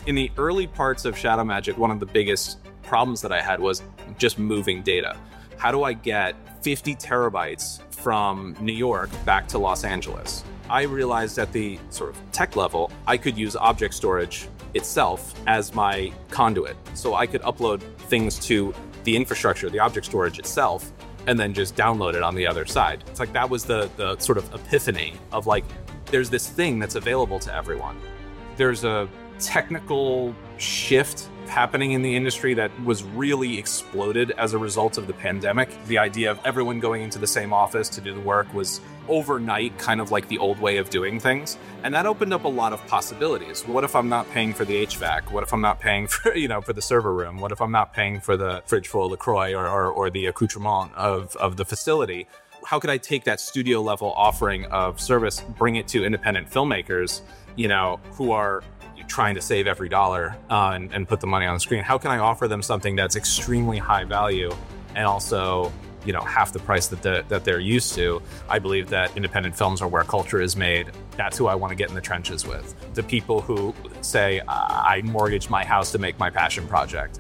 In the early parts of Shadow Magic, one of the biggest problems that I had was just moving data. How do I get 50 terabytes from New York back to Los Angeles? I realized at the sort of tech level, I could use object storage itself as my conduit. So I could upload things to the infrastructure, the object storage itself, and then just download it on the other side. It's like that was the sort of epiphany of like, there's this thing that's available to everyone. There's a technical shift happening in the industry that was really exploded as a result of the pandemic. The idea of everyone going into the same office to do the work was overnight kind of like the old way of doing things. And that opened up a lot of possibilities. What if I'm not paying for the HVAC? What if I'm not paying for, for the server room? What if I'm not paying for the fridge full of LaCroix or the accoutrement of the facility? How could I take that studio level offering of service, bring it to independent filmmakers, who are trying to save every dollar and put the money on the screen? How can I offer them something that's extremely high value and also, half the price that they're used to? I believe that independent films are where culture is made. That's who I want to get in the trenches with. The people who say, I mortgaged my house to make my passion project.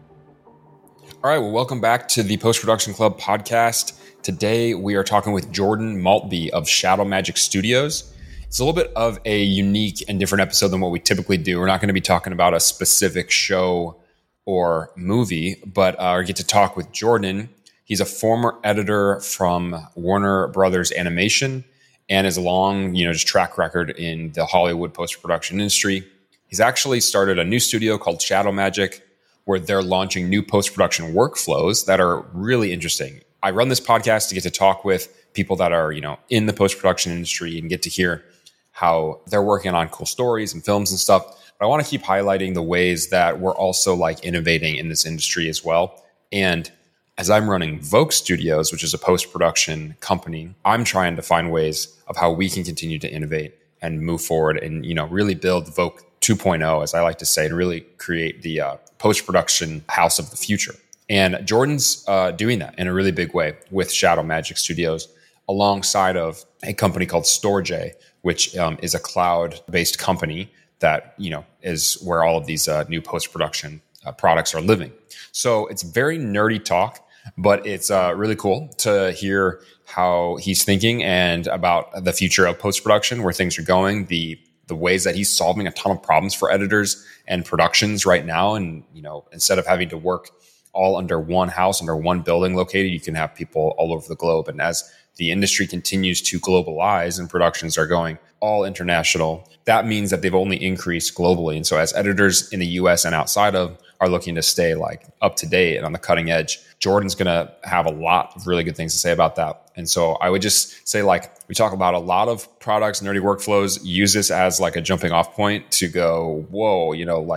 All right, well, welcome back to the Post-Production Club podcast. Today, we are talking with Jordan Maltby of Shadow Magic Studios. It's a little bit of a unique and different episode than what we typically do. We're not going to be talking about a specific show or movie, but I get to talk with Jordan. He's a former editor from Warner Brothers Animation and has a long, just track record in the Hollywood post-production industry. He's actually started a new studio called Shadow Magic, where they're launching new post-production workflows that are really interesting. I run this podcast to get to talk with people that are, in the post-production industry and get to hear how they're working on cool stories and films and stuff. But I want to keep highlighting the ways that we're also innovating in this industry as well. And as I'm running Vogue Studios, which is a post-production company, I'm trying to find ways of how we can continue to innovate and move forward and, really build Vogue 2.0, as I like to say, and really create the post-production house of the future. And Jordan's doing that in a really big way with Shadow Magic Studios, alongside of a company called StoreJ, which is a cloud-based company that, is where all of these new post-production products are living. So it's very nerdy talk, but it's really cool to hear how he's thinking and about the future of post-production, where things are going, the ways that he's solving a ton of problems for editors and productions right now. And, instead of having to work all under one house, under one building located, you can have people all over the globe. And as the industry continues to globalize and productions are going all international, that means that they've only increased globally. And so as editors in the US and outside of are looking to stay up to date and on the cutting edge, Jordan's going to have a lot of really good things to say about that. And so I would just say, we talk about a lot of products, nerdy workflows, use this as a jumping off point to go, whoa,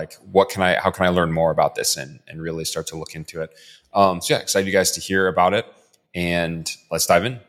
how can I learn more about this and really start to look into it. So yeah, excited you guys to hear about it, and let's dive in.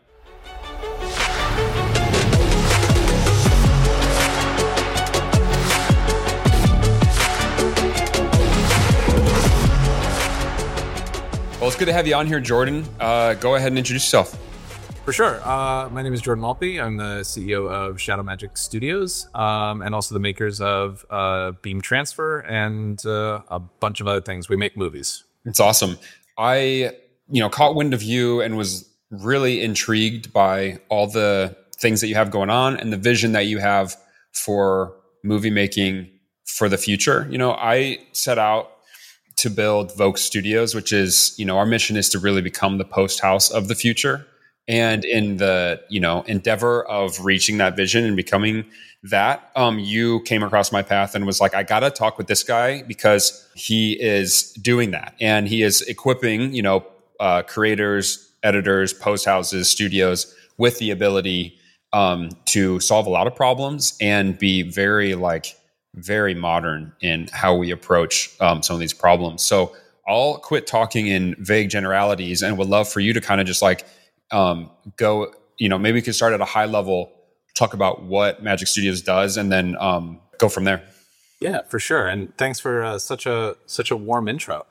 Well, it's good to have you on here, Jordan. Go ahead and introduce yourself. For sure. My name is Jordan Maltby. I'm the CEO of Shadow Magic Studios, and also the makers of Beam Transfer and a bunch of other things. We make movies. It's awesome. I, caught wind of you and was really intrigued by all the things that you have going on and the vision that you have for movie making for the future. I set out to build Vogue Studios, which is, our mission is to really become the post house of the future. And in the, endeavor of reaching that vision and becoming that, you came across my path and was like, I got to talk with this guy because he is doing that. And he is equipping, creators, editors, post houses, studios with the ability to solve a lot of problems and be very modern in how we approach some of these problems. So I'll quit talking in vague generalities and would love for you to kind of just go, maybe we could start at a high level, talk about what Magic Studios does, and then go from there. Yeah, for sure. And thanks for such a warm intro.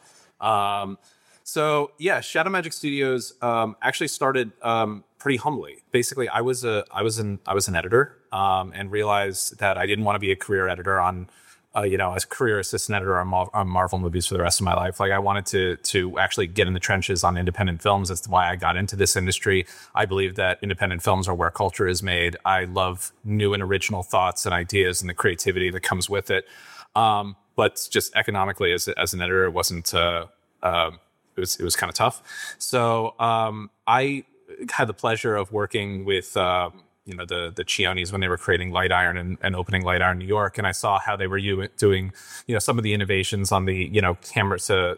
So yeah, Shadow Magic Studios actually started pretty humbly. Basically, I was an editor and realized that I didn't want to be a career editor on as a career assistant editor on Marvel movies for the rest of my life. Like I wanted to actually get in the trenches on independent films. That's why I got into this industry. I believe that independent films are where culture is made. I love new and original thoughts and ideas and the creativity that comes with it. But just economically, as an editor, it wasn't. It was kind of tough. So I had the pleasure of working with the Chionis when they were creating Light Iron and opening Light Iron New York, and I saw how they were doing some of the innovations on the camera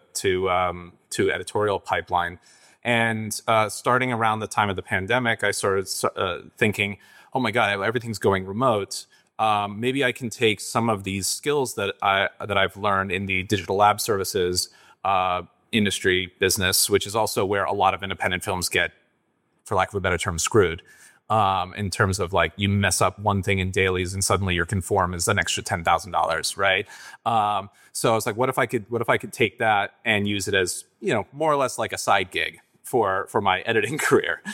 to editorial pipeline. And starting around the time of the pandemic, I started thinking, oh my God, everything's going remote. Maybe I can take some of these skills that I've learned in the digital lab services industry business, which is also where a lot of independent films get, for lack of a better term, screwed. In terms of like you mess up one thing in dailies and suddenly your conform is an extra $10,000, right? So I was like, what if I could take that and use it as more or less like a side gig for my editing career?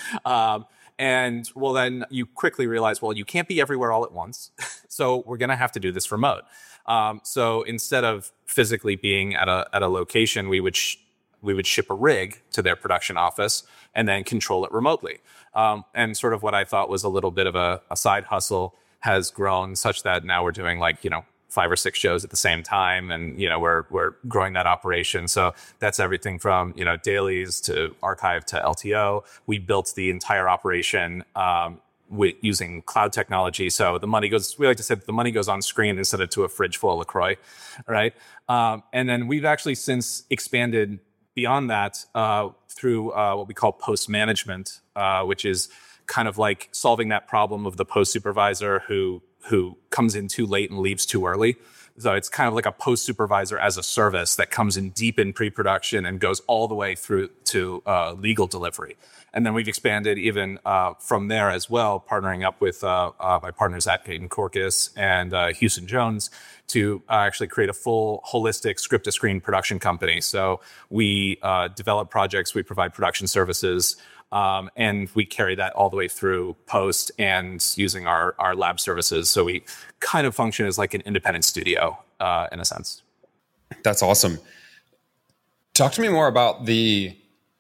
And well, then you quickly realize, well, you can't be everywhere all at once, so we're gonna have to do this remote. So instead of physically being at a location, we would ship a rig to their production office and then control it remotely. And sort of what I thought was a little bit of a side hustle has grown such that now we're doing 5 or 6 shows at the same time. And, we're growing that operation. So that's everything from, dailies to archive to LTO. We built the entire operation, using cloud technology. So we like to say that the money goes on screen instead of to a fridge full of LaCroix. Right. And then we've actually since expanded beyond that, through what we call post management, which is kind of like solving that problem of the post supervisor who comes in too late and leaves too early. So it's kind of like a post supervisor as a service that comes in deep in pre-production and goes all the way through to legal delivery. And then we've expanded even from there as well, partnering up with my partners at Gaten Korkus and Houston Jones to actually create a full holistic script-to-screen production company. So we develop projects, we provide production services, and we carry that all the way through post and using our lab services. So we kind of function as like an independent studio in a sense. That's awesome. Talk to me more about the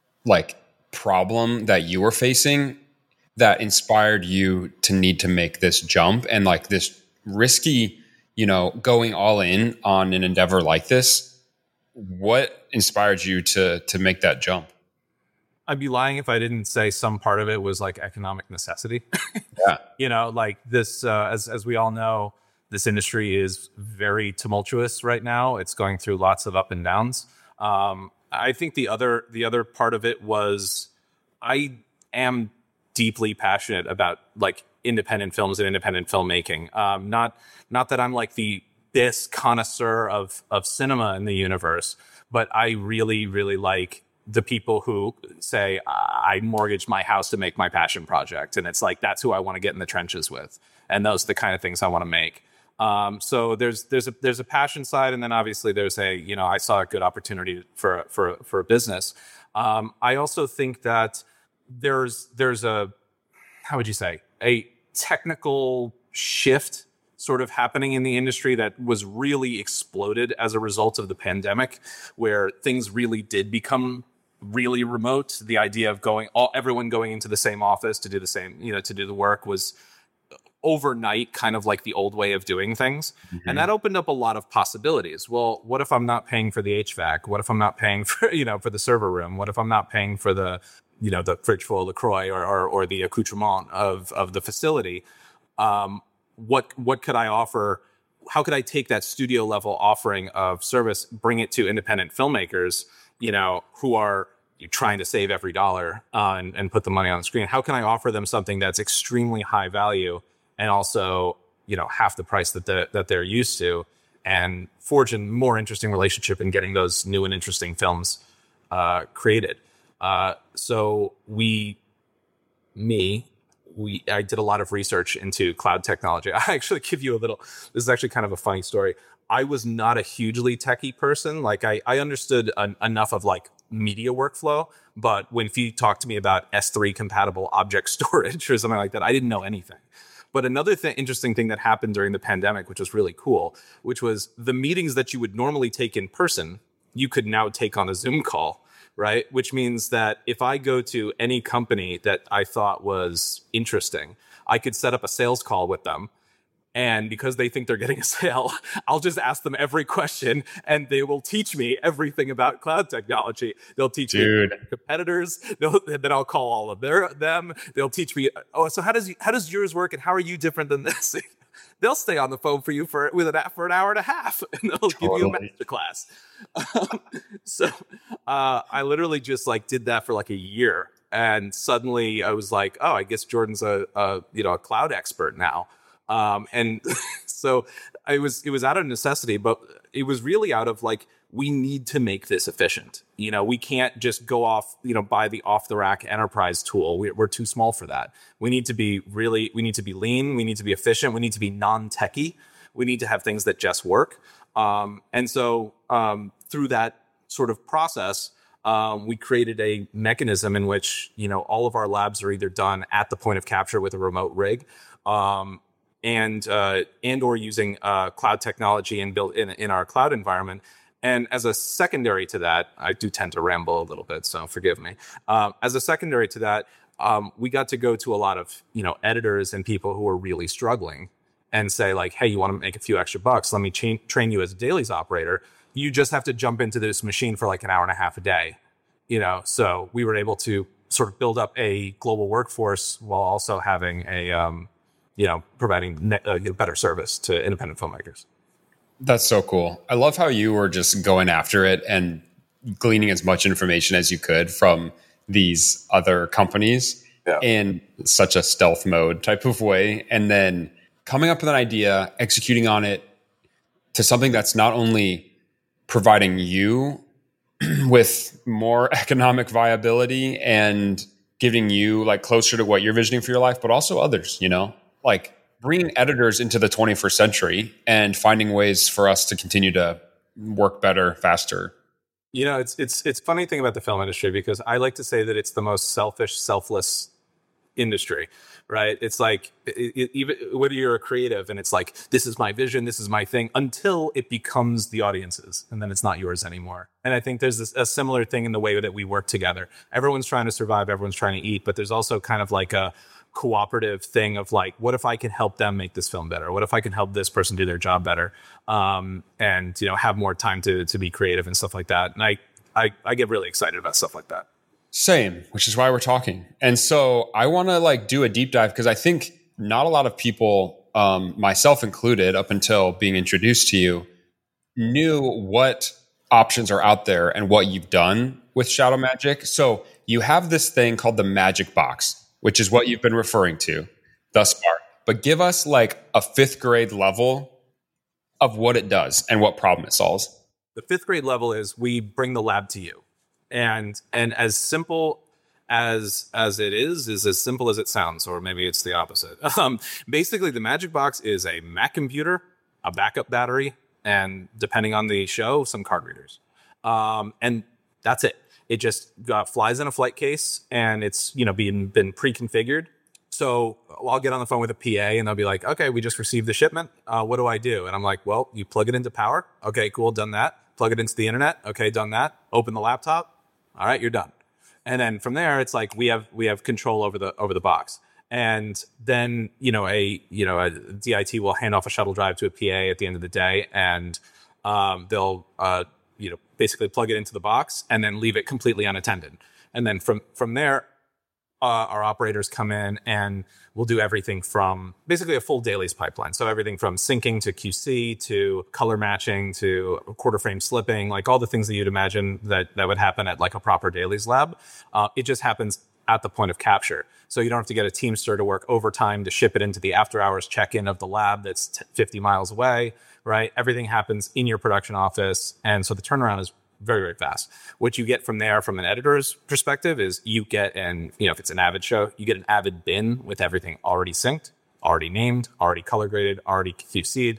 problem that you were facing that inspired you to need to make this jump and this risky, going all in on an endeavor like this. What inspired you to make that jump? I'd be lying if I didn't say some part of it was like economic necessity. Yeah. This, as we all know, this industry is very tumultuous right now. It's going through lots of up and downs. I think the other part of it was I am deeply passionate about independent films and independent filmmaking. Not that I'm the best connoisseur of cinema in the universe, but I really, really like the people who say, I mortgaged my house to make my passion project. And it's that's who I want to get in the trenches with. And those are the kind of things I want to make. So there's a passion side. And then obviously there's I saw a good opportunity for a business. I also think that there's a, how would you say, a technical shift sort of happening in the industry that was really exploded as a result of the pandemic, where things really did become really remote. The idea of everyone going into the same office to do the same, to do the work was overnight kind of like the old way of doing things. Mm-hmm. And that opened up a lot of possibilities. Well, what if I'm not paying for the HVAC? What if I'm not paying for, for the server room? What if I'm not paying for the fridge full of LaCroix or the accoutrement of the facility? What could I offer? How could I take that studio level offering of service, bring it to independent filmmakers, who are trying to save every dollar and put the money on the screen? How can I offer them something that's extremely high value and also, half the price that they're used to, and forge a more interesting relationship in getting those new and interesting films created? So I did a lot of research into cloud technology. I actually give you this is actually kind of a funny story. I was not a hugely techie person. I understood enough of media workflow, but when you talked to me about S3 compatible object storage or something like that, I didn't know anything. But another interesting thing that happened during the pandemic, which was really cool, which was the meetings that you would normally take in person, you could now take on a Zoom call, right? Which means that if I go to any company that I thought was interesting, I could set up a sales call with them. And because they think they're getting a sale, I'll just ask them every question and they will teach me everything about cloud technology. They'll teach me competitors. Then I'll call all of them. They'll teach me, oh, so how does yours work and how are you different than this? They'll stay on the phone for you for an hour and a half and they'll give you a master class. So I literally just like did that for like a year. And suddenly I was like, oh, I guess Jordan's a cloud expert now. And so it was out of necessity, but it was really out of like, we need to make this efficient. We can't just go off, buy the off the rack enterprise tool. We're too small for that. We need to be lean. We need to be efficient. We need to be non-techy. We need to have things that just work. And so through that sort of process, we created a mechanism in which, all of our labs are either done at the point of capture with a remote rig, and or using cloud technology and built in our cloud environment. And as a secondary to that, I do tend to ramble a little bit, so forgive me. As a secondary to that, we got to go to a lot of editors and people who are really struggling and say like, hey, you want to make a few extra bucks? Let me train you as a dailies operator. You just have to jump into this machine for like an hour and a half a day. So we were able to sort of build up a global workforce while also having a providing better service to independent filmmakers. That's so cool. I love how you were just going after it and gleaning as much information as you could from these other companies in such a stealth mode type of way. And then coming up with an idea, executing on it to something that's not only providing you with more economic viability and giving you like closer to what you're visioning for your life, but also others, like bringing editors into the 21st century and finding ways for us to continue to work better, faster. It's funny thing about the film industry, because I like to say that it's the most selfish, selfless industry, right? It's like, even whether you're a creative and it's like, this is my vision, this is my thing, until it becomes the audience's, and then it's not yours anymore. And I think there's a similar thing in the way that we work together. Everyone's trying to survive, everyone's trying to eat, but there's also kind of like a cooperative thing of like, what if I can help them make this film better? What if I can help this person do their job better? And have more time to be creative and stuff like that. And I get really excited about stuff like that. Same, which is why we're talking. And so I want to like do a deep dive, because I think not a lot of people, myself included, up until being introduced to you, knew what options are out there and what you've done with Shadow Magic. So you have this thing called the Magic Box, which is what you've been referring to thus far. But give us like a 5th grade level of what it does and what problem it solves. The 5th grade level is we bring the lab to you. And as simple as it is as simple as it sounds, or maybe it's the opposite. Basically, the Magic Box is a Mac computer, a backup battery, and depending on the show, some card readers. And that's it. It just flies in a flight case, and it's been pre-configured. So I'll get on the phone with a PA, and they'll be like, "Okay, we just received the shipment. What do I do?" And I'm like, "Well, you plug it into power. Okay, cool, done that. Plug it into the internet. Okay, done that. Open the laptop. All right, you're done." And then from there, it's like we have control over the box. And then a DIT will hand off a shuttle drive to a PA at the end of the day, and they'll basically plug it into the box and then leave it completely unattended. And then from there, our operators come in and we'll do everything from basically a full dailies pipeline. So everything from syncing to QC to color matching to quarter frame slipping, like all the things that you'd imagine that would happen at like a proper dailies lab. It just happens at the point of capture. So you don't have to get a Teamster to work overtime to ship it into the after hours check-in of the lab that's 50 miles away, right? Everything happens in your production office. And so the turnaround is very, very fast. What you get from there from an editor's perspective is you get if it's an Avid show, you get an Avid bin with everything already synced, already named, already color graded, already QC'd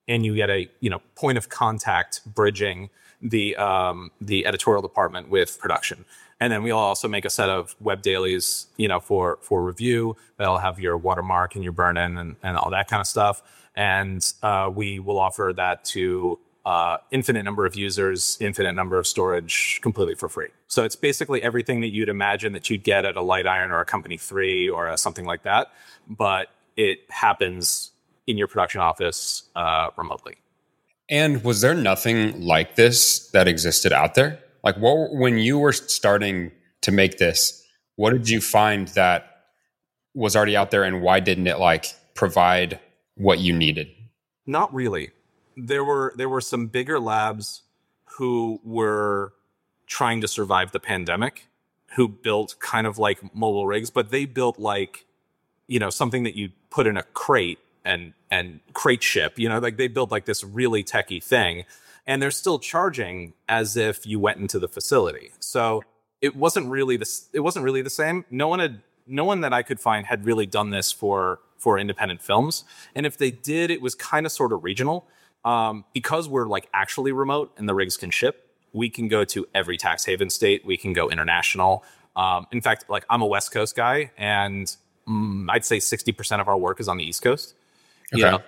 and you get a point of contact bridging the editorial department with production. And then we'll also make a set of web dailies, for review. They'll have your watermark and your burn-in and all that kind of stuff. And we will offer that to infinite number of users, infinite number of storage, completely for free. So it's basically everything that you'd imagine that you'd get at a Lightiron or a Company 3 or something like that. But it happens in your production office remotely. And was there nothing like this that existed out there? Like, when you were starting to make this, what did you find that was already out there, and why didn't it provide what you needed? Not really. There were some bigger labs who were trying to survive the pandemic, who built kind of like mobile rigs, but they built something that you put in a crate and crate ship. They built this really techie thing. And they're still charging as if you went into the facility. So it wasn't really the same. No one that I could find had really done this for independent films. And if they did, it was kind of sort of regional. Because we're actually remote and the rigs can ship, we can go to every tax haven state. We can go international. In fact, I'm a West Coast guy, and I'd say 60% of our work is on the East Coast. Okay.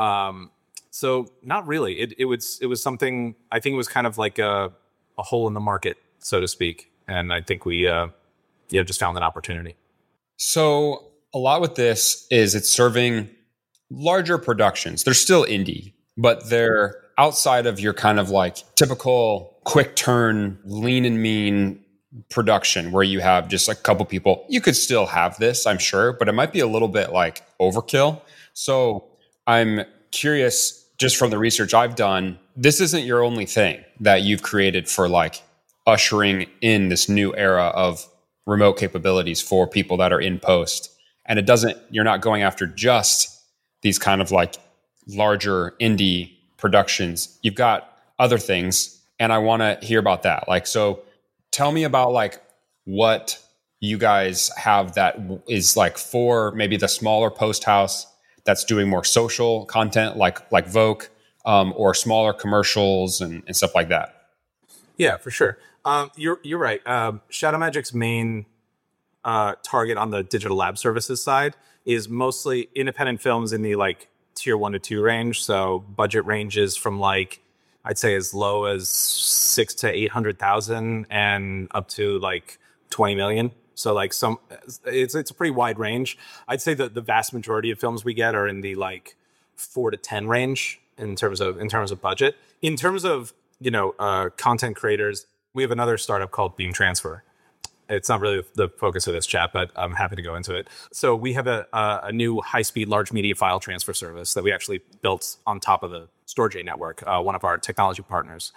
So not really. It was something, I think it was kind of like a hole in the market, so to speak. And I think we just found an opportunity. So a lot with this is it's serving larger productions. They're still indie, but they're outside of your kind of typical quick turn, lean and mean production where you have just a couple people. You could still have this, I'm sure, but it might be a little bit overkill. So I'm curious, just from the research I've done, this isn't your only thing that you've created for ushering in this new era of remote capabilities for people that are in post. And you're not going after just these kind of larger indie productions. You've got other things, and I want to hear about that. So tell me about what you guys have that is for maybe the smaller post house that's doing more social content like Vogue, or smaller commercials and stuff like that. Yeah, for sure. You're right. Shadow Magic's main target on the digital lab services side is mostly independent films in the tier 1 to 2 range. So budget ranges from I'd say as low as 600,000 to 800,000 and up to 20 million. So it's a pretty wide range. I'd say that the vast majority of films we get are in the 4 to 10 range in terms of budget. In terms of content creators, we have another startup called Beam Transfer. It's not really the focus of this chat, but I'm happy to go into it. So we have a new high-speed large media file transfer service that we actually built on top of the StorageA network, one of our technology partners.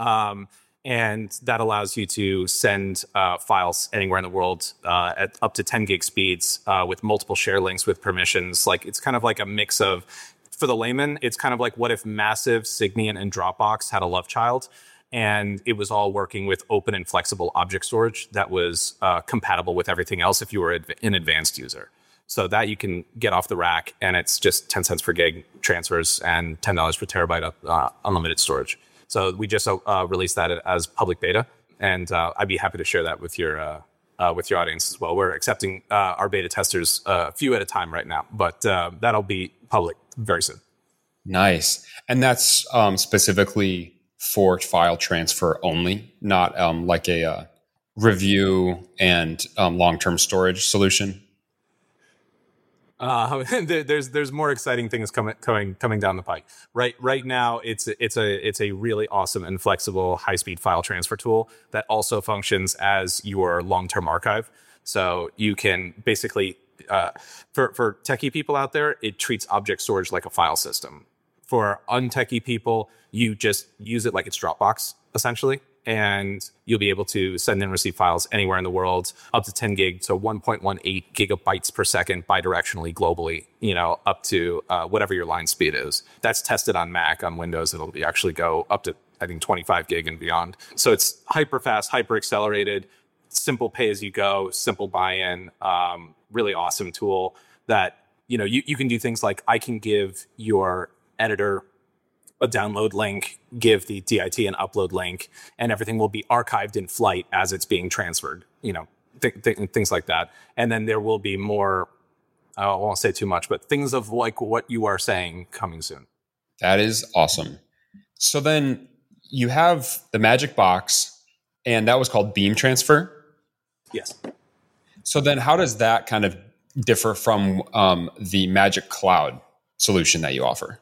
And that allows you to send files anywhere in the world at up to 10 gig speeds with multiple share links with permissions. It's kind of like a mix of, for the layman, it's kind of like what if Massive, Signiant, and Dropbox had a love child, and it was all working with open and flexible object storage that was compatible with everything else if you were an advanced user. So that you can get off the rack, and it's just 10 cents per gig transfers and $10 per terabyte of unlimited storage. So we just released that as public beta, and I'd be happy to share that with your audience as well. We're accepting our beta testers a few at a time right now, but that'll be public very soon. Nice. And that's specifically for file transfer only, not like a review and long-term storage solution? There's more exciting things coming down the pike. Right now, it's a really awesome and flexible high-speed file transfer tool that also functions as your long-term archive. So you can basically, for techie people out there, it treats object storage like a file system. For untechie people, you just use it like it's Dropbox, essentially. And you'll be able to send and receive files anywhere in the world, up to 10 gig, so 1.18 gigabytes per second bidirectionally globally, up to whatever your line speed is. That's tested on Mac. On Windows, it'll actually go up to, I think, 25 gig and beyond. So it's hyper fast, hyper accelerated, simple pay as you go, simple buy-in, really awesome tool that, you can do things like I can give your editor a download link, give the DIT an upload link, and everything will be archived in flight as it's being transferred, things like that. And then there will be more, I won't say too much, but things of like what you are saying coming soon. That is awesome. So then you have the Magic Box, and that was called Beam Transfer. Yes. So then how does that kind of differ from the Magic Cloud solution that you offer?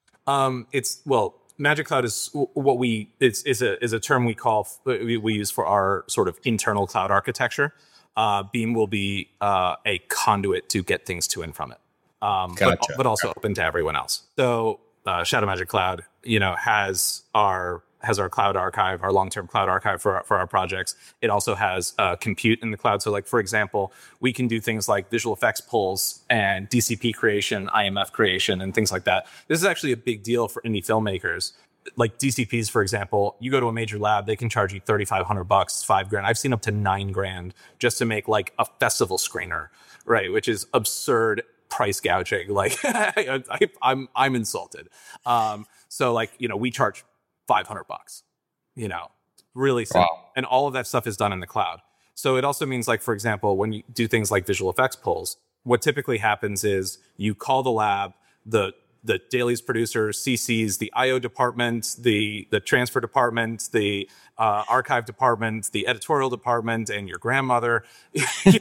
Magic Cloud is what is a term we use for our sort of internal cloud architecture. Beam will be a conduit to get things to and from it, Gotcha. but also open to everyone else. So Shadow Magic Cloud, has our cloud archive, our long-term cloud archive for our projects. It also has compute in the cloud. So like, for example, we can do things like visual effects pulls and DCP creation, IMF creation, and things like that. This is actually a big deal for indie filmmakers. Like DCPs, for example, you go to a major lab, they can charge you $3,500, $5,000. I've seen up to $9,000 just to make like a festival screener, right? Which is absurd price gouging. Like I'm insulted. So like, we charge $500, really simple. Wow. And all of that stuff is done in the cloud. So it also means like, for example, when you do things like visual effects pulls, what typically happens is you call the lab, the Dailies producer CCs the IO department, the transfer department, the archive department, the editorial department, and your grandmother. They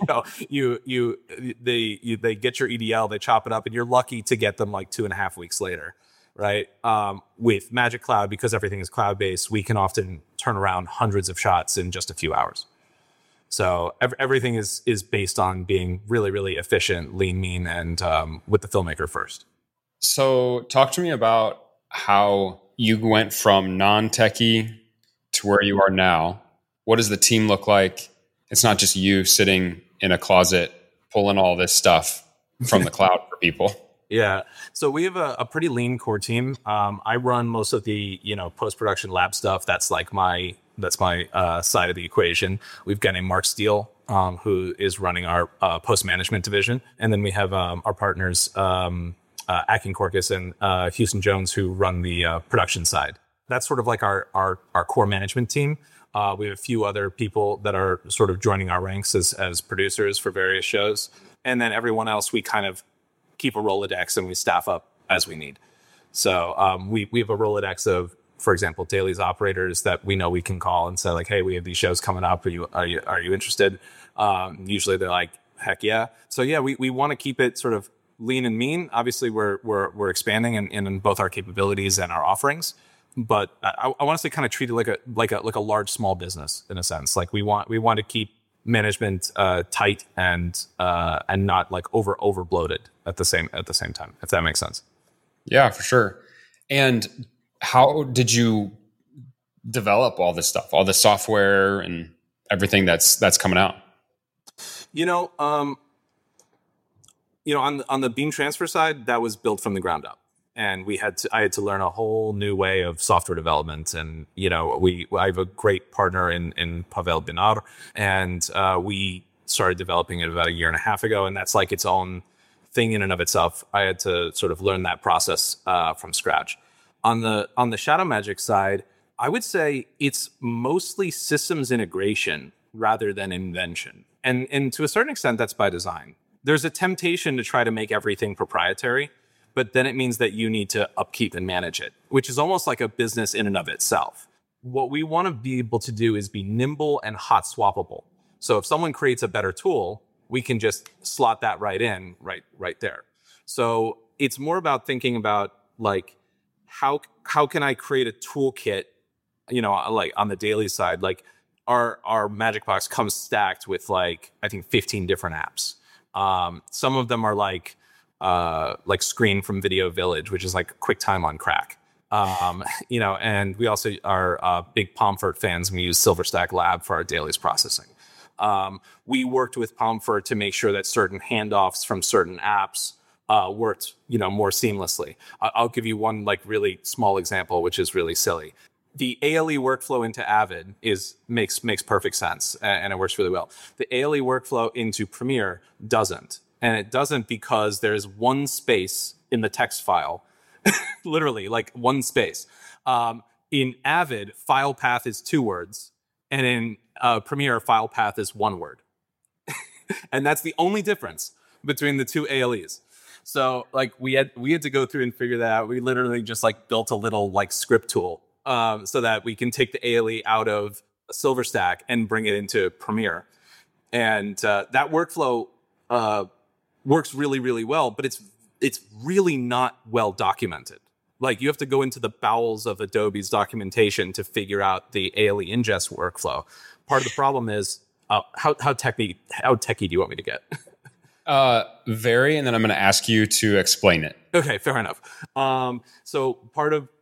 get your EDL, they chop it up, and you're lucky to get them like 2.5 weeks later. Right. With Magic Cloud, because everything is cloud-based, we can often turn around hundreds of shots in just a few hours. So everything is based on being really, really efficient, lean, mean, and with the filmmaker first. So talk to me about how you went from non-techie to where you are now. What does the team look like? It's not just you sitting in a closet pulling all this stuff from the cloud for people. Yeah. So we have a pretty lean core team. I run most of the, post-production lab stuff. That's my side of the equation. We've got a Mark Steele, who is running our post-management division. And then we have our partners, Akin Korkus and Houston Jones, who run the production side. That's sort of like our core management team. We have a few other people that are sort of joining our ranks as producers for various shows. And then everyone else, we kind of keep a Rolodex and we staff up as we need. So we have a Rolodex of, for example, Dailies operators that we know we can call and say like, hey, we have these shows coming up. Are you interested? Usually they're like, heck yeah. So yeah, we want to keep it sort of lean and mean. Obviously we're expanding in both our capabilities and our offerings, but I want to say kind of treat it like a large small business in a sense. Like we want to keep management tight and not like over bloated at the same time, if that makes sense. Yeah, for sure. And how did you develop all this stuff, all the software and everything that's coming out? On the Beam Transfer side, that was built from the ground up. And I had to learn a whole new way of software development. And, I have a great partner in Pavel Binar, and we started developing it about 1.5 years ago. And that's like its own thing in and of itself. I had to sort of learn that process from scratch. On the Shadow Magic side, I would say it's mostly systems integration rather than invention. And to a certain extent, that's by design. There's a temptation to try to make everything proprietary, but then it means that you need to upkeep and manage it, which is almost like a business in and of itself. What we want to be able to do is be nimble and hot swappable. So if someone creates a better tool, we can just slot that right in, right there. So it's more about thinking about like, how can I create a toolkit, like on the daily side, like our Magic Box comes stacked with like, I think 15 different apps. Some of them are like Screen from Video Village, which is like QuickTime on crack. And we also are big Pomfret fans, and we use SilverStack Lab for our dailies processing. We worked with Pomfret to make sure that certain handoffs from certain apps worked, more seamlessly. I'll give you one like really small example, which is really silly. The ALE workflow into Avid makes perfect sense, and it works really well. The ALE workflow into Premiere doesn't. And it doesn't because there's one space in the text file literally like one space. In Avid, file path is 2 words, and in Premiere, file path is 1 word. And that's the only difference between the two ALEs. So like we had to go through and figure that out. We literally just like built a little like script tool so that we can take the ALE out of SilverStack and bring it into Premiere. And that workflow works really, really well, but it's really not well documented. Like you have to go into the bowels of Adobe's documentation to figure out the ALE ingest workflow. Part of the problem is how techy do you want me to get? Very, and then I'm going to ask you to explain it. Okay, fair enough. So part of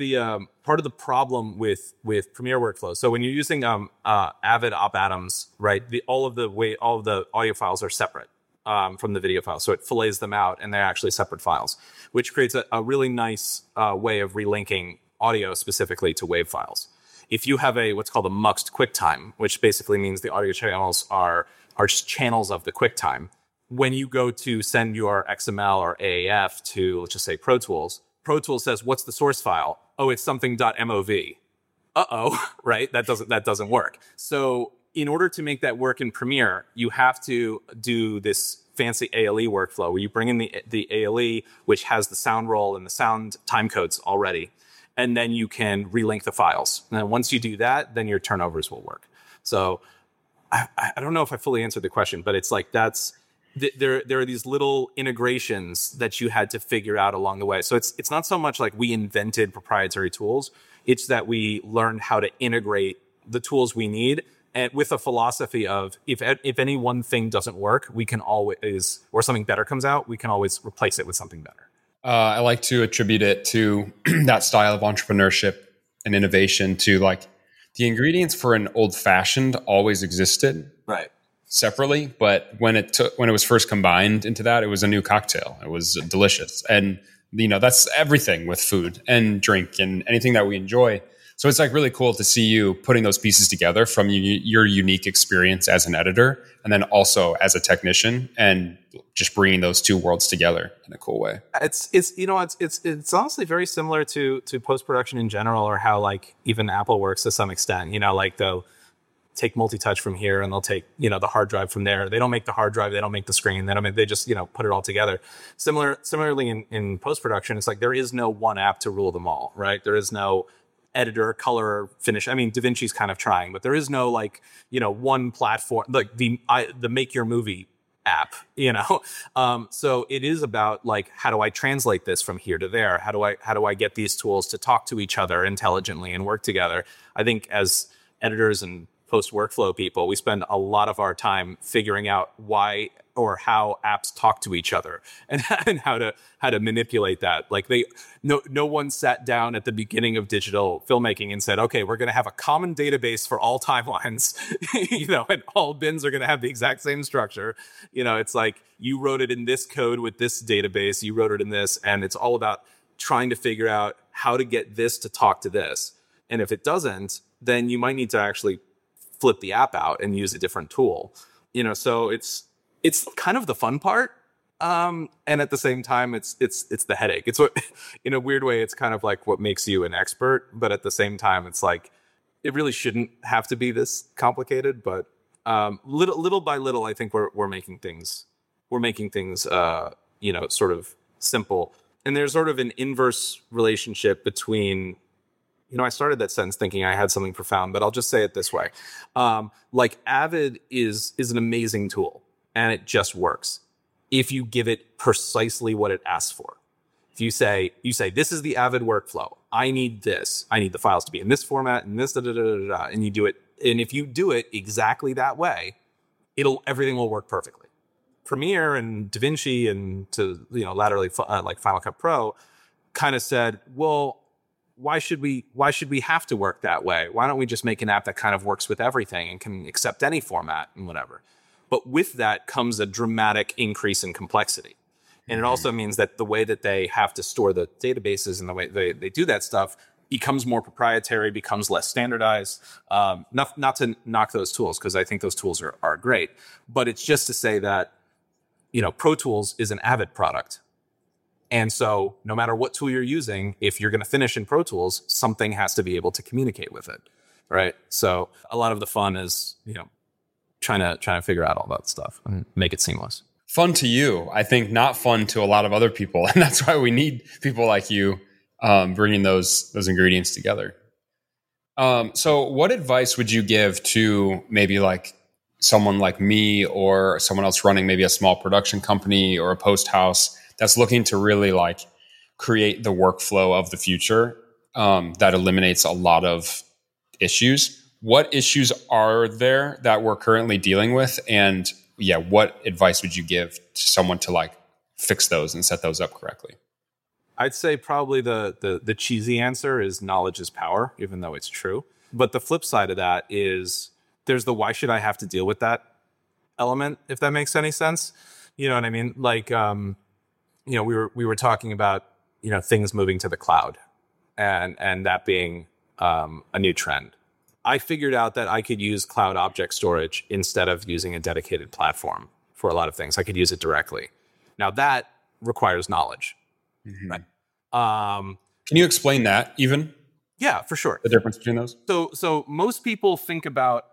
the problem with Premiere workflow. So when you're using Avid Op Atoms, right? All of the audio files are separate from the video files. So it fillets them out, and they're actually separate files, which creates a really nice way of relinking audio specifically to WAV files. If you have what's called a muxed QuickTime, which basically means the audio channels are just channels of the QuickTime. When you go to send your XML or AAF to, let's just say, Pro Tools says, "What's the source file?" Oh, it's something .mov. Right? That doesn't work. So in order to make that work in Premiere, you have to do this fancy ALE workflow where you bring in the ALE, which has the sound roll and the sound time codes already, and then you can relink the files. And then once you do that, then your turnovers will work. So I don't know if I fully answered the question, but it's like there are these little integrations that you had to figure out along the way. So it's not so much like we invented proprietary tools. It's that we learned how to integrate the tools we need, and with a philosophy of if any one thing doesn't work, we can always, or something better comes out, we can always replace it with something better. I like to attribute it to that style of entrepreneurship and innovation, to like the ingredients for an old fashioned always existed. Right. Separately, but when it was first combined into that, it was a new cocktail. It was delicious, and that's everything with food and drink and anything that we enjoy. So it's like really cool to see you putting those pieces together from your unique experience as an editor, and then also as a technician, and just bringing those two worlds together in a cool way. It's honestly very similar to post-production in general, or how like even Apple works to some extent. Like they'll take multi-touch from here, and they'll take the hard drive from there. They don't make the hard drive, they don't make the screen, they just put it all together. Similarly in post-production, it's like there is no one app to rule them all, right? There is no editor, color, finish. I mean, DaVinci's kind of trying, but there is no one platform like the Make Your Movie app, So it is about like, how do I translate this from here to there? How do I get these tools to talk to each other intelligently and work together? I think as editors and post workflow people, we spend a lot of our time figuring out why or how apps talk to each other, and how to manipulate that. Like no one sat down at the beginning of digital filmmaking and said, okay, we're going to have a common database for all timelines, and all bins are going to have the exact same structure. It's like you wrote it in this code with this database, you wrote it in this, and it's all about trying to figure out how to get this to talk to this. And if it doesn't, then you might need to actually flip the app out and use a different tool. So it's kind of the fun part, and at the same time it's the headache. It's what, in a weird way, it's kind of like what makes you an expert, but at the same time it's like it really shouldn't have to be this complicated. But little by little, I think we're making things sort of simple. And there's sort of an inverse relationship between, I started that sentence thinking I had something profound, but I'll just say it this way. Like Avid is an amazing tool, and it just works if you give it precisely what it asks for. If you say, this is the Avid workflow. I need this. I need the files to be in this format and this, and you do it. And if you do it exactly that way, everything will work perfectly. Premiere and DaVinci and laterally like Final Cut Pro kind of said, well, why should we have to work that way? Why don't we just make an app that kind of works with everything and can accept any format and whatever? But with that comes a dramatic increase in complexity. And it also means that the way that they have to store the databases and the way they do that stuff becomes more proprietary, becomes less standardized. Not to knock those tools, because I think those tools are great. But it's just to say that, Pro Tools is an Avid product. And so no matter what tool you're using, if you're going to finish in Pro Tools, something has to be able to communicate with it, right? So a lot of the fun is, trying to figure out all that stuff and make it seamless. Fun to you, I think not fun to a lot of other people. And that's why we need people like you bringing those ingredients together. So what advice would you give to maybe like someone like me or someone else running maybe a small production company or a post house that's looking to really like create the workflow of the future that eliminates a lot of issues? What issues are there that we're currently dealing with? And what advice would you give to someone to like fix those and set those up correctly? I'd say probably the cheesy answer is knowledge is power, even though it's true. But the flip side of that is there's the why should I have to deal with that element, if that makes any sense. You know what I mean? Like, we were talking about, things moving to the cloud and that being a new trend. I figured out that I could use cloud object storage instead of using a dedicated platform for a lot of things. I could use it directly. Now that requires knowledge. Mm-hmm. Right. Can you explain that even? Yeah, for sure. The difference between those? So most people think about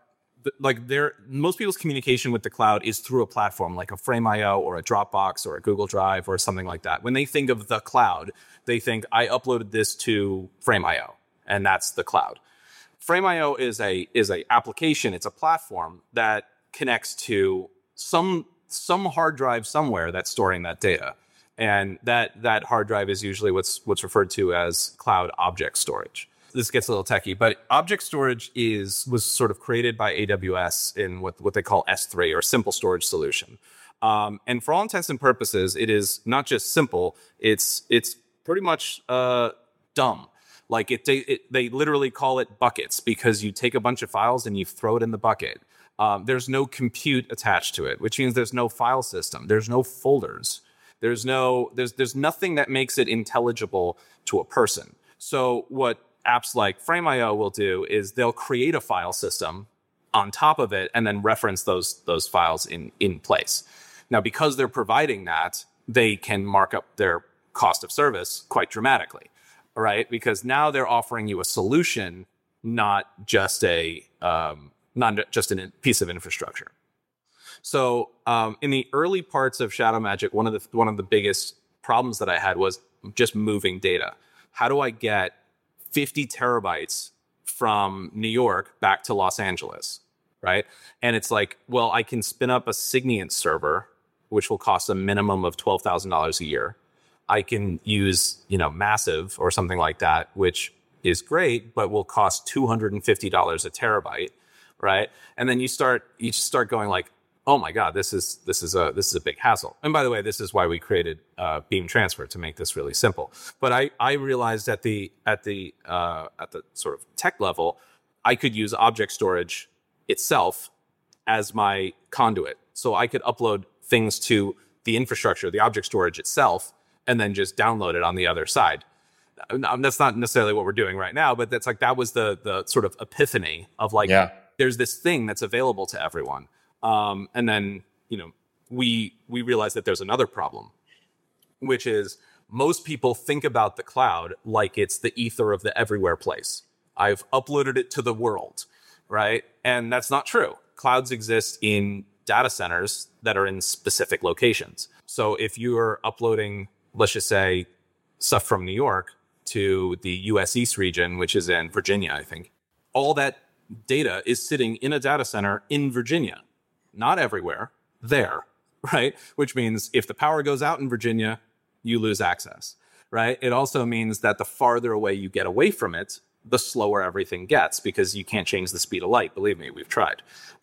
most people's communication with the cloud is through a platform like a Frame.io or a Dropbox or a Google Drive or something like that. When they think of the cloud, they think I uploaded this to Frame.io and that's the cloud. Frame.io is a application. It's a platform that connects to some hard drive somewhere that's storing that data. And that hard drive is usually what's referred to as cloud object storage. This gets a little techie, but object storage was sort of created by AWS in what they call S3 or simple storage solution. And for all intents and purposes, it is not just simple, it's pretty much dumb. Like they literally call it buckets because you take a bunch of files and you throw it in the bucket. There's no compute attached to it, which means there's no file system. There's no folders. There's nothing that makes it intelligible to a person. So what apps like Frame.io will do is they'll create a file system on top of it and then reference those files in place. Now, because they're providing that, they can mark up their cost of service quite dramatically, right? Because now they're offering you a solution, not just a piece of infrastructure. So in the early parts of Shadow Magic, one of the biggest problems that I had was just moving data. How do I get 50 terabytes from New York back to Los Angeles, right? And it's like, well, I can spin up a Signiant server, which will cost a minimum of $12,000 a year. I can use, Massive or something like that, which is great, but will cost $250 a terabyte, right? And then you start going like, oh my God, this is a big hassle. And by the way, this is why we created Beam Transfer to make this really simple. But I realized at the sort of tech level, I could use object storage itself as my conduit. So I could upload things to the infrastructure, the object storage itself, and then just download it on the other side. That's not necessarily what we're doing right now, but that was the sort of epiphany of like, there's this thing that's available to everyone. And then, we realize that there's another problem, which is most people think about the cloud like it's the ether of the everywhere place. I've uploaded it to the world, right? And that's not true. Clouds exist in data centers that are in specific locations. So if you're uploading, let's just say, stuff from New York to the US East region, which is in Virginia, I think, all that data is sitting in a data center in Virginia. Not everywhere, there, right? Which means if the power goes out in Virginia, you lose access, right? It also means that the farther away you get away from it, the slower everything gets because you can't change the speed of light. Believe me, we've tried.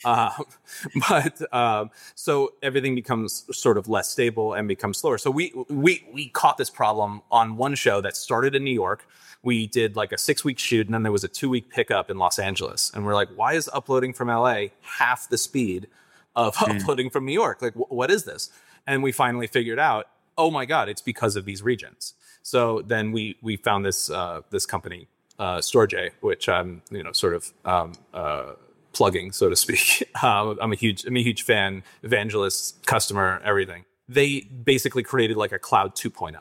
So everything becomes sort of less stable and becomes slower. So we caught this problem on one show that started in New York. We did like a 6-week shoot and then there was a 2-week pickup in Los Angeles. And we're like, why is uploading from LA half the speed of uploading from New York? Like, what is this? And we finally figured out, oh my God, it's because of these regions. So then we found this company, Storj, which I'm plugging, so to speak. I'm a huge fan, evangelist, customer, everything. They basically created like a cloud 2.0,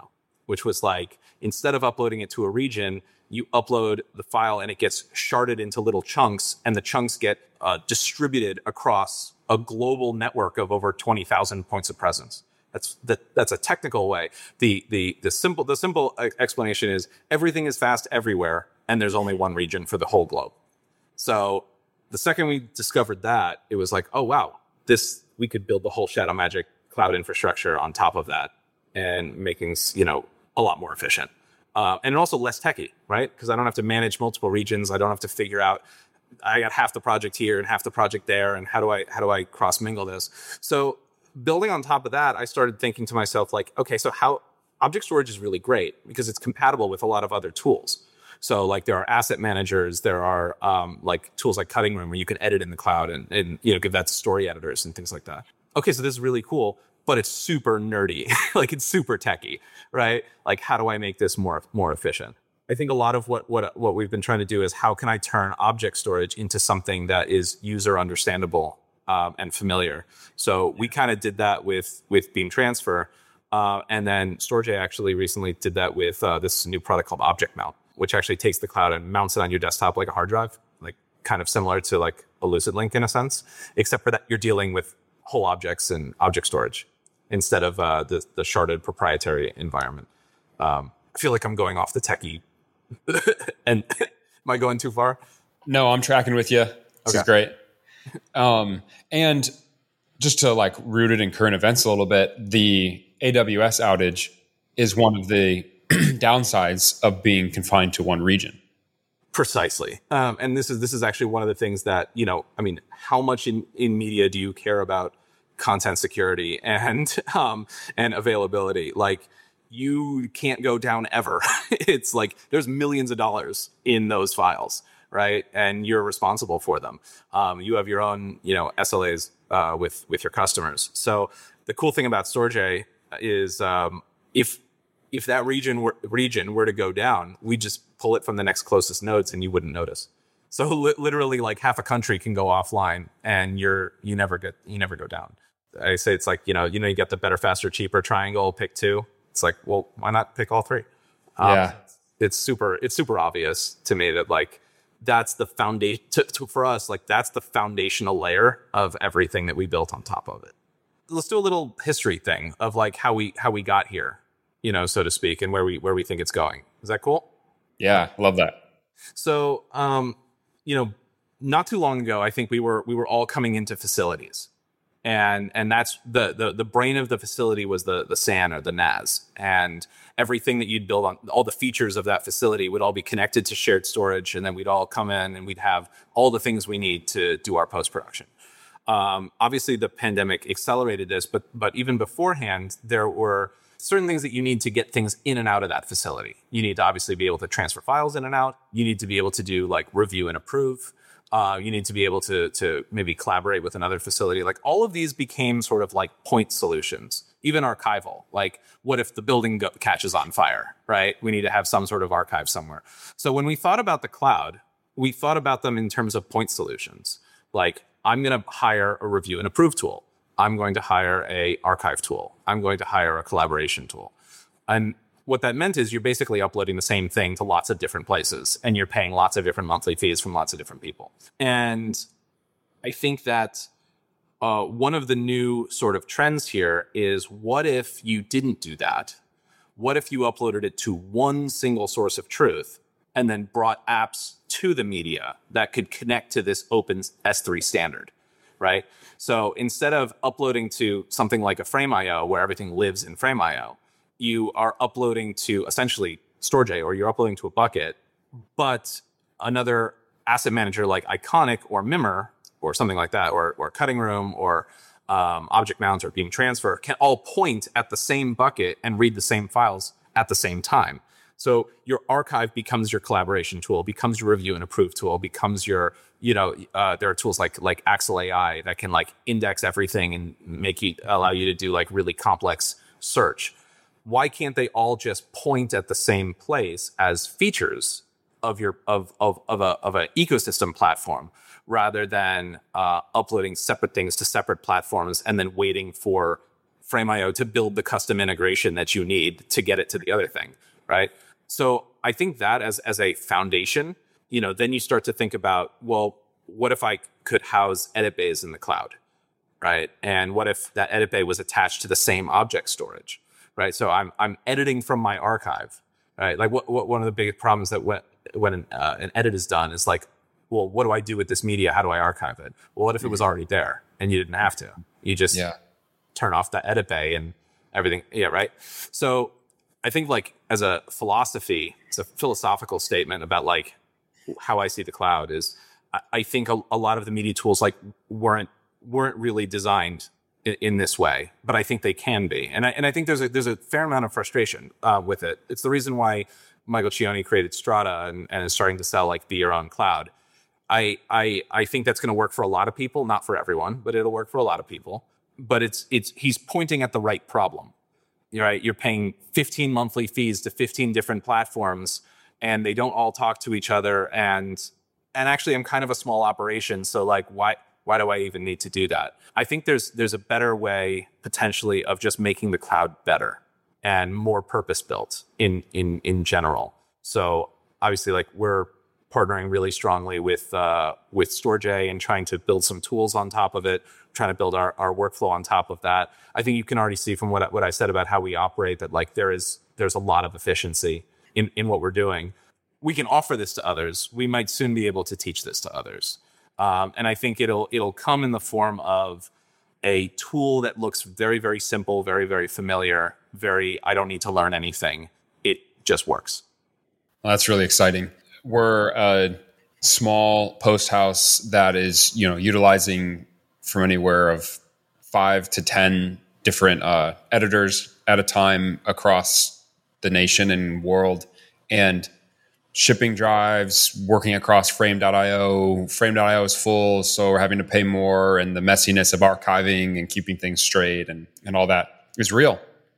which was like, instead of uploading it to a region, you upload the file and it gets sharded into little chunks, and the chunks get distributed across a global network of over 20,000 points of presence. That's a technical way. The simple explanation is everything is fast everywhere, and there's only one region for the whole globe. So the second we discovered that, it was like, oh wow, we could build the whole Shadow Magic cloud infrastructure on top of that, and making a lot more efficient. And also less techy, right? Because I don't have to manage multiple regions. I don't have to figure out, I got half the project here and half the project there, and how do I cross mingle this? So building on top of that, I started thinking to myself, like, okay, so how object storage is really great because it's compatible with a lot of other tools. So like there are asset managers, there are like tools like Cutting Room where you can edit in the cloud and give that to story editors and things like that. Okay, so this is really cool, but it's super nerdy. Like it's super techy, right? Like how do I make this more efficient? I think a lot of what we've been trying to do is how can I turn object storage into something that is user understandable and familiar. So we kind of did that with Beam Transfer, and then Storj actually recently did that with this new product called Object Mount, which actually takes the cloud and mounts it on your desktop like a hard drive, like kind of similar to like a LucidLink in a sense, except for that you're dealing with whole objects and object storage instead of the sharded proprietary environment. I feel like I'm going off the techie. And am I going too far? No, I'm tracking with you. This is great. And just to like root it in current events a little bit, the AWS outage is one of the downsides of being confined to one region. Precisely. And this is actually one of the things that, how much in media do you care about content security and availability? Like, you can't go down ever. It's like there's millions of dollars in those files, right? And you're responsible for them. You have your own, SLAs with your customers. So the cool thing about Storj is if that region were to go down, we just pull it from the next closest nodes, and you wouldn't notice. So literally, like half a country can go offline, and you never go down. I say it's like you get the better, faster, cheaper triangle. Pick two. It's like, well, why not pick all three? Yeah, it's super obvious to me that like that's the foundation for us. Like that's the foundational layer of everything that we built on top of it. Let's do a little history thing of like how we got here, so to speak, and where we think it's going. Is that cool? Yeah, love that. So, not too long ago, I think we were all coming into facilities. And that's the brain of the facility was the SAN or the NAS, and everything that you'd build on, all the features of that facility would all be connected to shared storage, and then we'd all come in and we'd have all the things we need to do our post-production. Obviously, the pandemic accelerated this, but even beforehand, there were certain things that you need to get things in and out of that facility. You need to obviously be able to transfer files in and out. You need to be able to do like review and approve. You need to be able to maybe collaborate with another facility. Like all of these became sort of like point solutions, even archival. Like what if the building catches on fire, right? We need to have some sort of archive somewhere. So when we thought about the cloud, we thought about them in terms of point solutions. Like I'm going to hire a review and approve tool. I'm going to hire a archive tool. I'm going to hire a collaboration tool. And what that meant is you're basically uploading the same thing to lots of different places, and you're paying lots of different monthly fees from lots of different people. And I think that one of the new sort of trends here is, what if you didn't do that? What if you uploaded it to one single source of truth and then brought apps to the media that could connect to this open S3 standard, right? So instead of uploading to something like a Frame.io where everything lives in Frame.io, you are uploading to essentially Storj, or you're uploading to a bucket, but another asset manager like Iconic or Mimr or something like that, or Cutting Room or Object Mount or Beam Transfer can all point at the same bucket and read the same files at the same time. So your archive becomes your collaboration tool, becomes your review and approve tool, becomes your, there are tools like Axle AI that can like index everything and allow you to do like really complex search. Why can't they all just point at the same place as features of your of an ecosystem platform, rather than uploading separate things to separate platforms and then waiting for Frame.io to build the custom integration that you need to get it to the other thing, right? So I think that as a foundation, then you start to think about, well, what if I could house edit bays in the cloud, right? And what if that edit bay was attached to the same object storage, right? So I'm editing from my archive, right? Like what one of the big problems that when an edit is done is like, well, what do I do with this media? How do I archive it? Well, what if it was already there and you didn't have to? You just turn off that edit bay and everything. Yeah, right. So I think like as a philosophy, it's a philosophical statement about like how I see the cloud is I think a lot of the media tools like weren't really designed in this way, but I think they can be. And I think there's a fair amount of frustration with it. It's the reason why Michael Cioni created Strata and is starting to sell like Be Your Own Cloud. I think that's going to work for a lot of people, not for everyone, but it'll work for a lot of people. But he's pointing at the right problem. Right? You're paying 15 monthly fees to 15 different platforms, and they don't all talk to each other. And actually, I'm kind of a small operation, so like, why do I even need to do that? I think there's a better way potentially of just making the cloud better and more purpose built in general. So obviously, like we're partnering really strongly with Storj and trying to build some tools on top of it, trying to build our workflow on top of that. I think you can already see from what I said about how we operate that like there's a lot of efficiency in what we're doing. We can offer this to others. We might soon be able to teach this to others. And I think it'll come in the form of a tool that looks very, very simple, very, very familiar, I don't need to learn anything. It just works. Well, that's really exciting. We're a small post house that is, utilizing from anywhere of 5 to 10 different editors at a time across the nation and world, and shipping drives, working across Frame.io. Frame.io is full, so we're having to pay more, and the messiness of archiving and keeping things straight and all that is real.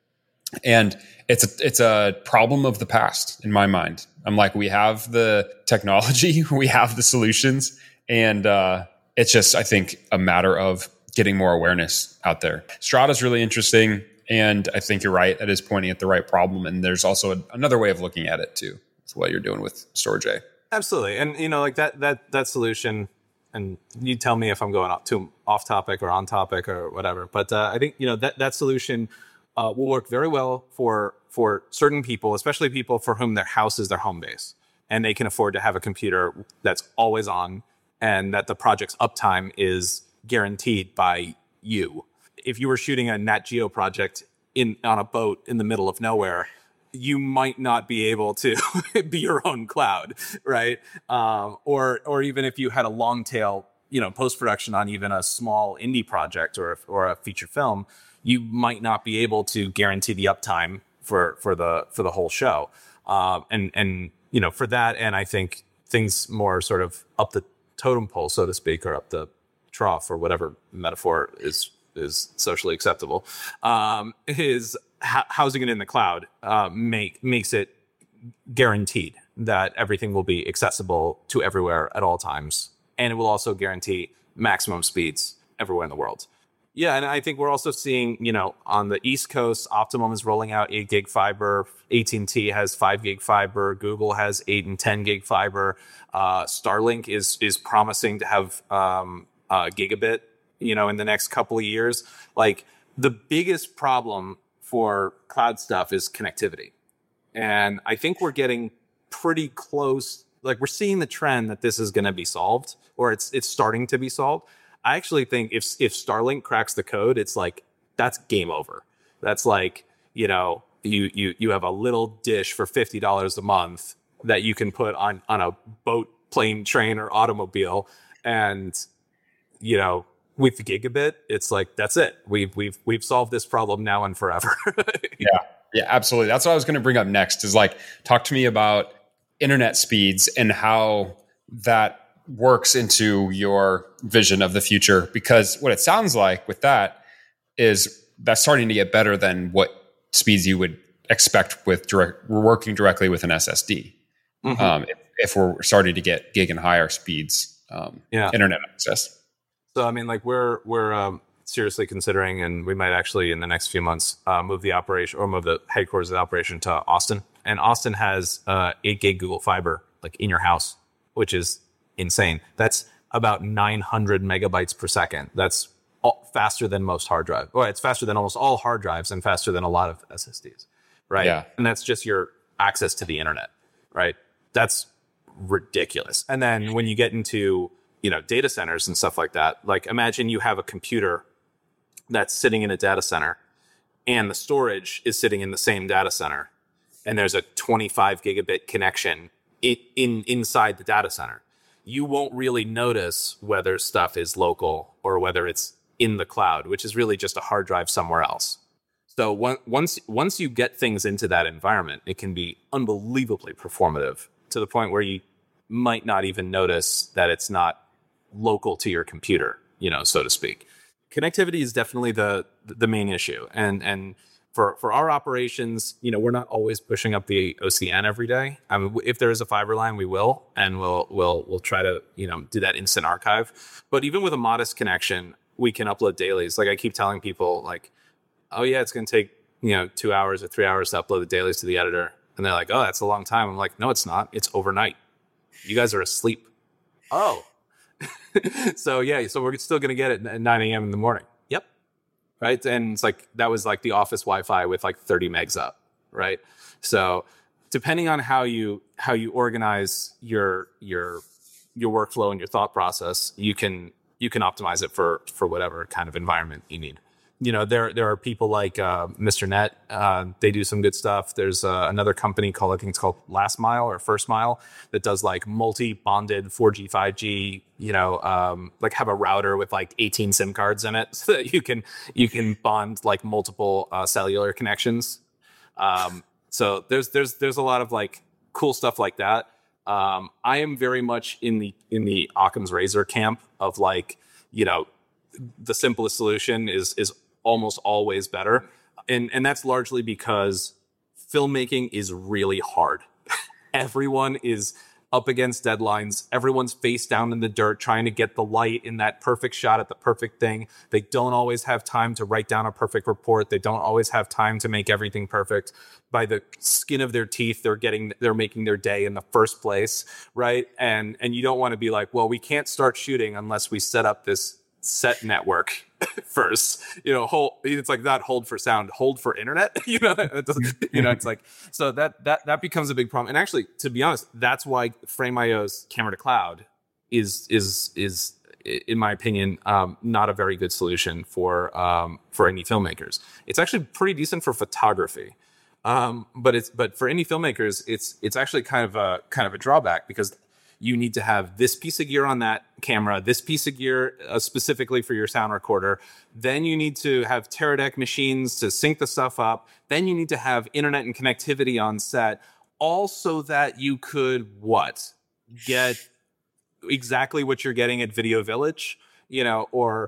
And it's a problem of the past in my mind. I'm like, we have the technology, we have the solutions, and it's just, I think, a matter of getting more awareness out there. Strata is really interesting, and I think you're right. It is pointing at the right problem, and there's also another way of looking at it too. It's what you're doing with Storj. Absolutely, and like that solution. And you tell me if I'm going too off topic or on topic or whatever. But I think that solution will work very well for certain people, especially people for whom their house is their home base, and they can afford to have a computer that's always on, and that the project's uptime is guaranteed by you. If you were shooting a Nat Geo project on a boat in the middle of nowhere, you might not be able to be your own cloud, right? Or even if you had a long tail, post-production on even a small indie project or a feature film, you might not be able to guarantee the uptime for the whole show. And for that, and I think things more sort of up the totem pole, so to speak, or up the trough, or whatever metaphor is socially acceptable, is housing it in the cloud makes it guaranteed that everything will be accessible to everywhere at all times. And it will also guarantee maximum speeds everywhere in the world. Yeah, and I think we're also seeing, on the East Coast, Optimum is rolling out 8 gig fiber. AT&T has 5 gig fiber. Google has 8 and 10 gig fiber. Starlink is promising to have gigabit, in the next couple of years. Like, the biggest problem for cloud stuff is connectivity. And I think we're getting pretty close. Like, we're seeing the trend that this is going to be solved, or it's starting to be solved. I actually think if Starlink cracks the code, it's like, that's game over. That's like, you have a little dish for $50 a month that you can put on a boat, plane, train, or automobile. And, with the gigabit, it's like, that's it. We've solved this problem now and forever. Yeah, absolutely. That's what I was going to bring up next, is like, talk to me about internet speeds and how that works into your vision of the future. Because what it sounds like with that is that's starting to get better than what speeds you would expect with working directly with an SSD. Mm-hmm. If we're starting to get gig and higher speeds, internet access. So I mean, like we're seriously considering, and we might actually in the next few months move the operation or move the headquarters of the operation to Austin. And Austin has 8 gig Google Fiber like in your house, which is insane. That's about 900 megabytes per second. That's faster than most hard drives. Well, it's faster than almost all hard drives and faster than a lot of SSDs, right? Yeah. And that's just your access to the internet, right? That's ridiculous. And then when you get into, data centers and stuff like that, like imagine you have a computer that's sitting in a data center and the storage is sitting in the same data center, and there's a 25 gigabit connection inside the data center. You won't really notice whether stuff is local or whether it's in the cloud, which is really just a hard drive somewhere else. So once you get things into that environment, it can be unbelievably performative to the point where you might not even notice that it's not local to your computer, so to speak. Connectivity is definitely the main issue. And for our operations, we're not always pushing up the OCN every day. I mean, if there is a fiber line, we will, and we'll try to, do that instant archive. But even with a modest connection, we can upload dailies. Like I keep telling people like, oh yeah, it's going to take, 2 hours or 3 hours to upload the dailies to the editor. And they're like, oh, that's a long time. I'm like, no, it's not. It's overnight. You guys are asleep. Oh, so we're still going to get it at 9 a.m. in the morning. Yep. Right. And it's like, that was like the office Wi-Fi with like 30 megs up. Right. So depending on how you organize your workflow and your thought process, you can optimize it for whatever kind of environment you need. There are people like Mr. Net. They do some good stuff. There's another company I think it's called Last Mile or First Mile that does like multi-bonded 4G, 5G, like have a router with like 18 SIM cards in it so that you can bond like multiple cellular connections. So there's a lot of like cool stuff like that. I am very much in the Occam's razor camp of like, the simplest solution is almost always better. And that's largely because filmmaking is really hard. Everyone is up against deadlines. Everyone's face down in the dirt trying to get the light in that perfect shot at the perfect thing. They don't always have time to write down a perfect report. They don't always have time to make everything perfect. By the skin of their teeth, they're making their day in the first place, right? And you don't want to be like, well, we can't start shooting unless we set up this set network first, it's like not hold for sound, hold for internet, it's like, so that becomes a big problem. And actually, to be honest, that's why Frame.io's camera to cloud is in my opinion, not a very good solution for indie filmmakers. It's actually pretty decent for photography. But for indie filmmakers, it's actually kind of a drawback because you need to have this piece of gear on that camera, this piece of gear specifically for your sound recorder. Then you need to have Teradek machines to sync the stuff up. Then you need to have internet and connectivity on set, all so that you could get exactly what you're getting at Video Village, or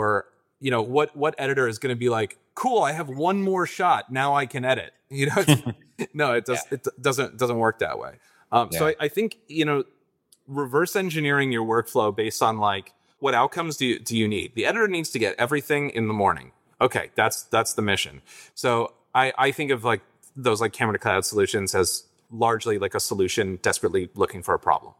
what editor is going to be like, cool, I have one more shot, now I can edit. No, it doesn't work that way. So I think reverse engineering your workflow based on like what outcomes do you need? The editor needs to get everything in the morning. Okay, that's the mission. So I think of like those like camera to cloud solutions as largely like a solution desperately looking for a problem.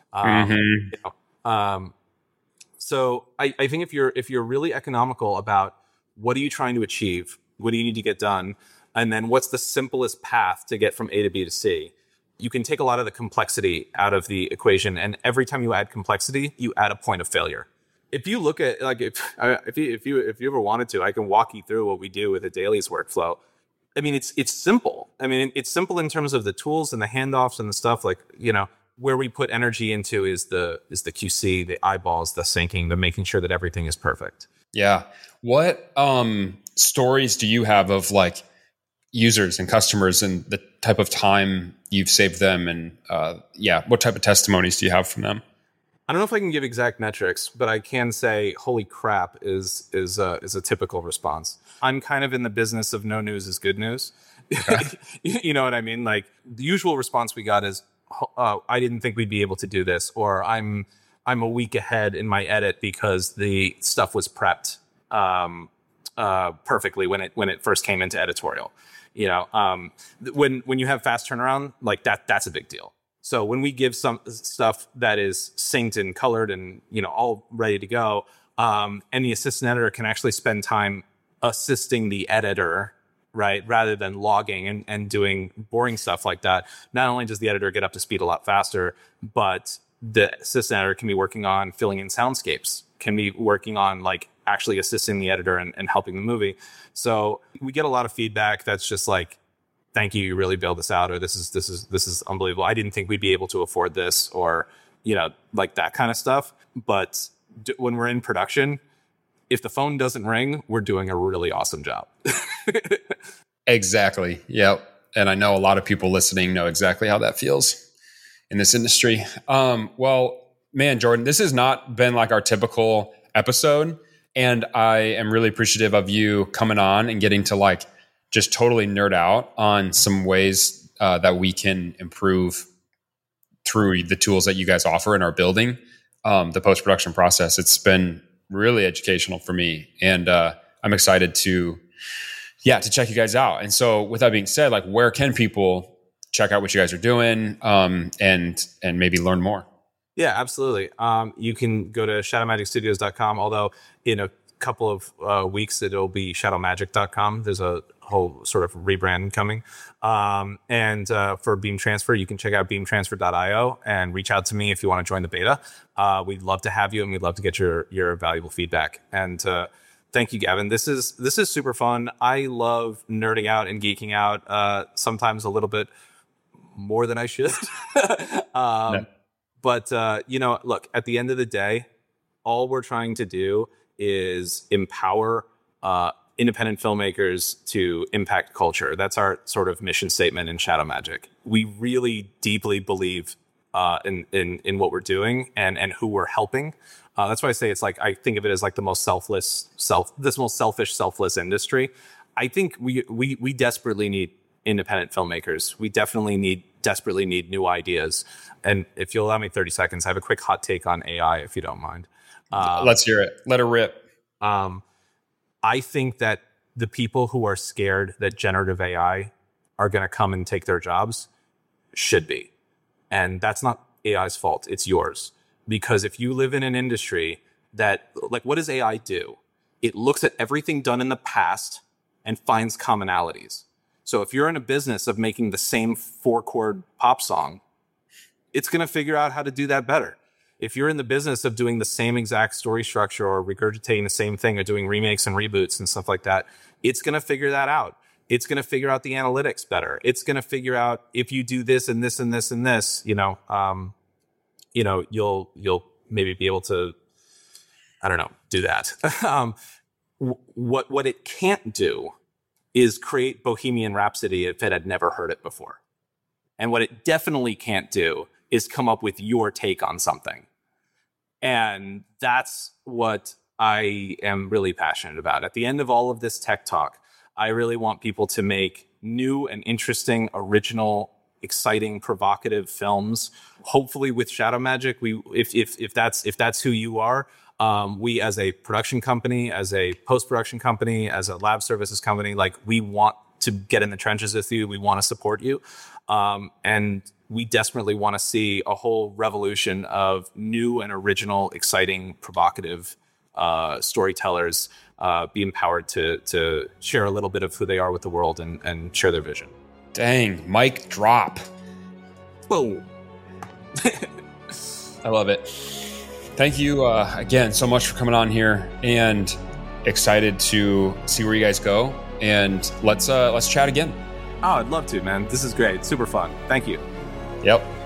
So I think if you're really economical about what are you trying to achieve, what do you need to get done, and then what's the simplest path to get from A to B to C, you can take a lot of the complexity out of the equation. And every time you add complexity, you add a point of failure. If you look at like if you ever wanted to, I can walk you through what we do with a dailies workflow. I mean, it's simple. I mean, it's simple in terms of the tools and the handoffs and the stuff. Like where we put energy into is the QC, the eyeballs, the syncing, the making sure that everything is perfect. Yeah. What stories do you have of like users and customers and the type of time you've saved them, and what type of testimonies do you have from them? I don't know if I can give exact metrics, but I can say "holy crap" is a typical response. I'm kind of in the business of no news is good news. Okay. You know what I mean? Like the usual response we got is, "I didn't think we'd be able to do this," or "I'm a week ahead in my edit because the stuff was prepped perfectly when it first came into editorial. When you have fast turnaround like that's a big deal. So when we give some stuff that is synced and colored and all ready to go, and the assistant editor can actually spend time assisting the editor, right, rather than logging and doing boring stuff like that. Not only does the editor get up to speed a lot faster, but the assistant editor can be working on filling in soundscapes, can be working on like actually assisting the editor and helping the movie. So we get a lot of feedback that's just like, thank you really bailed this out, or this is unbelievable. I didn't think we'd be able to afford this, or like that kind of stuff. But when we're in production, if the phone doesn't ring, we're doing a really awesome job. Exactly. Yep. And I know a lot of people listening know exactly how that feels in this industry. Well, man, Jordan, this has not been like our typical episode. And I am really appreciative of you coming on and getting to like just totally nerd out on some ways that we can improve through the tools that you guys offer in our building, the post-production process. It's been really educational for me. And I'm excited to check you guys out. And so with that being said, like where can people check out what you guys are doing and maybe learn more? Yeah, absolutely. You can go to shadowmagicstudios.com, although in a couple of weeks it'll be shadowmagic.com. There's a whole sort of rebrand coming. And for Beam Transfer, you can check out beamtransfer.io and reach out to me if you want to join the beta. We'd love to have you, and we'd love to get your valuable feedback. And thank you, Gavin. This is super fun. I love nerding out and geeking out, sometimes a little bit more than I should. No. But, look, at the end of the day, all we're trying to do is empower independent filmmakers to impact culture. That's our sort of mission statement in Shadow Magic. We really deeply believe in what we're doing and who we're helping. That's why I say it's like, I think of it as like the most selfish, selfless industry. I think we desperately need independent filmmakers. We definitely desperately need new ideas. And if you'll allow me 30 seconds, I have a quick hot take on AI, if you don't mind. Let's hear it. Let her rip. I think that the people who are scared that generative AI are going to come and take their jobs should be. And that's not AI's fault. It's yours. Because if you live in an industry that, like, what does AI do? It looks at everything done in the past and finds commonalities. So if you're in a business of making the same 4-chord pop song, it's going to figure out how to do that better. If you're in the business of doing the same exact story structure or regurgitating the same thing or doing remakes and reboots and stuff like that, it's going to figure that out. It's going to figure out the analytics better. It's going to figure out if you do this and this and this and this, you'll maybe be able to, I don't know, do that. What it can't do is create Bohemian Rhapsody if it had never heard it before. And what it definitely can't do is come up with your take on something. And that's what I am really passionate about. At the end of all of this tech talk, I really want people to make new and interesting, original, exciting, provocative films. Hopefully with Shadow Magic, if that's who you are, we as a production company, as a post-production company, as a lab services company, like we want to get in the trenches with you. We want to support you. And we desperately want to see a whole revolution of new and original, exciting, provocative storytellers be empowered to share a little bit of who they are with the world and share their vision. Dang, mic drop. Boom. I love it. Thank you again so much for coming on here, and excited to see where you guys go. And let's chat again. Oh, I'd love to, man. This is great. Super fun. Thank you. Yep.